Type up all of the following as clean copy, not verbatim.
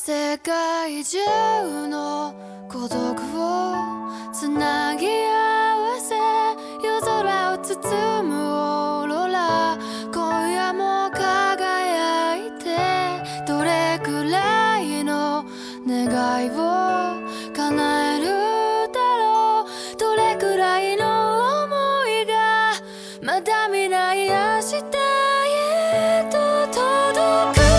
世界中の孤独をつなぎ合わせ夜空を包むオーロラ今夜も輝いてどれくらいの願いを叶えるだろうどれくらいの想いがまだ見ない明日へと届く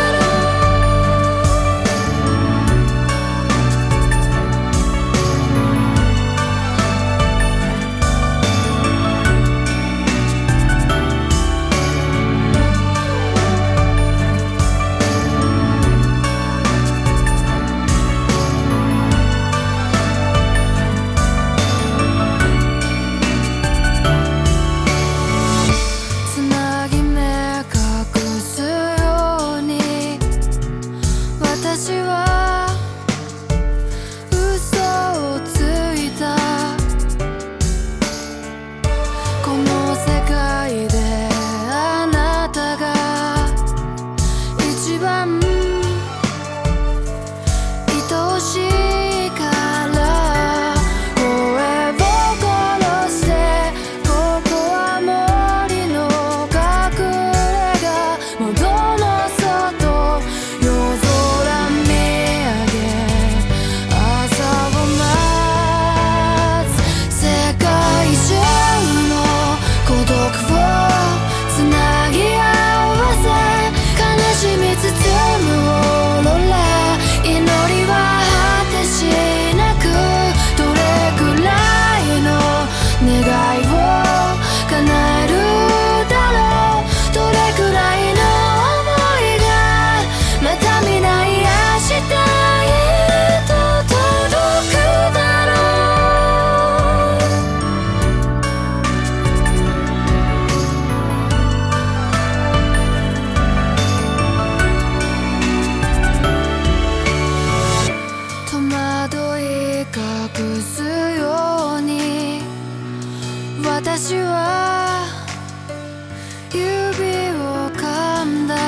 私は指を噛んだ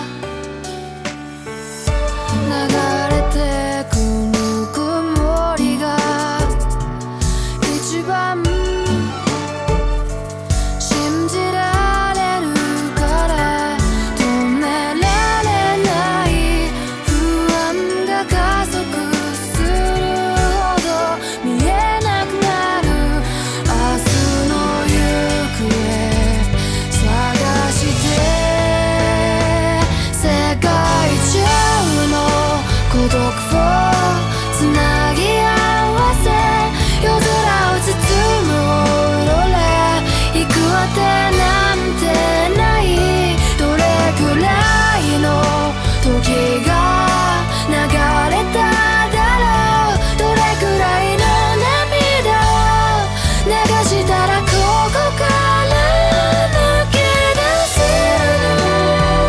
流れてくぬくもりが一番信じられるから止められない不安が加速するほど見えなくなる明日の孤独をつなぎ合わせ夜空を包むオーロラ行くあてなんてないどれくらいの時が流れただろうどれくらいの涙を流したらここから抜け出せるの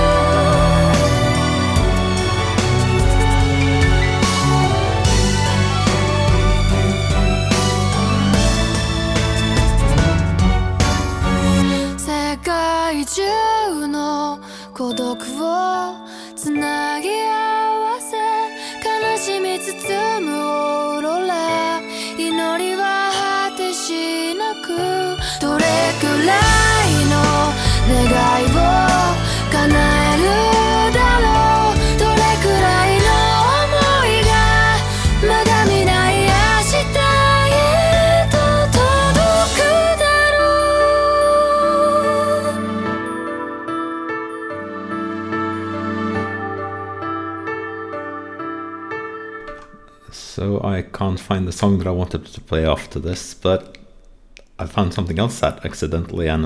世界中の孤独をつなぎ合わせ悲しみ包むオーロラ祈りは果てしなくどれくらいの願いを叶えるだろうどれくらいの想いがまだ見ない明日へと届くだろう So I can't find the song that I wanted to play after this, but I found something else that accidentally and